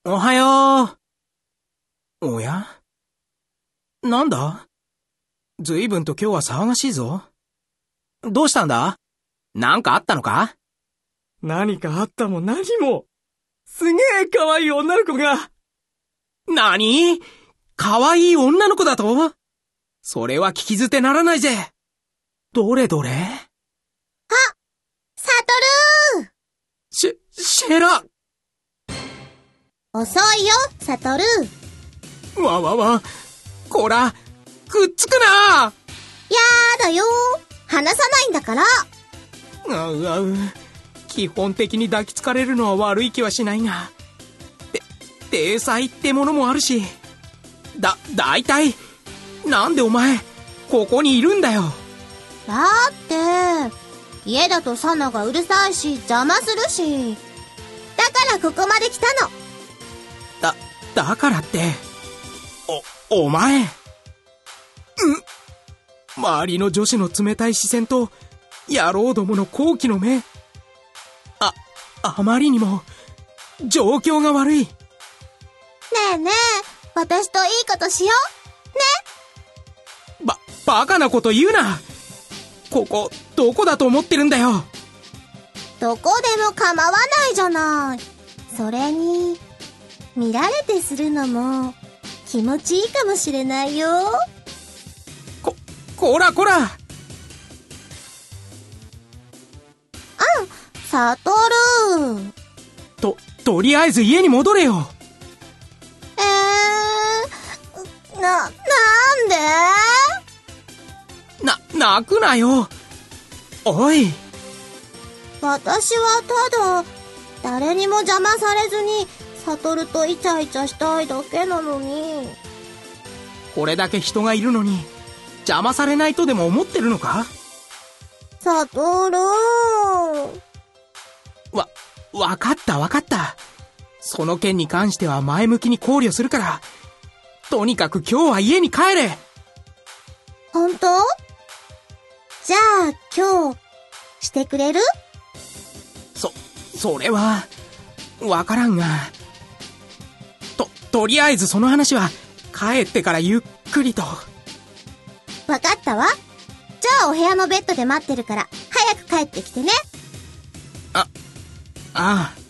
おはよう。おや？なんだ？ずいぶんと今日は騒がしいぞ。どうしたんだ？なんかあったのか？ 何かあったも何も。すげえ可愛い女の子が。 何？可愛い女の子だと？それは聞き捨てならないぜ。どれどれ？ あ、サトルー！ シェラ！ 遅いよ、サトルー。 わ、こら、くっつくな！ やだよ。離さないんだから。 基本的に抱きつかれるのは悪い気はしないが。体裁ってものもあるし。だいたい、なんでお前、ここにいるんだよ。 だって、家だとサナがうるさいし、邪魔するし。だからここまで来たの。 だからって、お前。周りの女子の冷たい視線と、野郎どもの好奇の目。あまりにも、状況が悪い。 ねえねえ、私といいことしよう。ね。 バカなこと言うな。ここ、どこだと思ってるんだよ。 どこでも構わないじゃない。それに、見られてするのも、気持ちいいかもしれないよ。 こらサトルー。 とりあえず家に戻れよ。 なんで？ 泣くなよ。おい。 私はただ、誰にも邪魔されずに、サトルとイチャイチャしたいだけなのに。 これだけ人がいるのに、邪魔されないとでも思ってるのか？ サトルー。 わかった。その件に関しては前向きに考慮するから、とにかく今日は家に帰れ。 本当？じゃあ今日、してくれる？ それは、わからんが。とりあえずその話は、帰ってからゆっくりと。 わかったわ。じゃあお部屋のベッドで待ってるから、早く帰ってきてね。 ああ。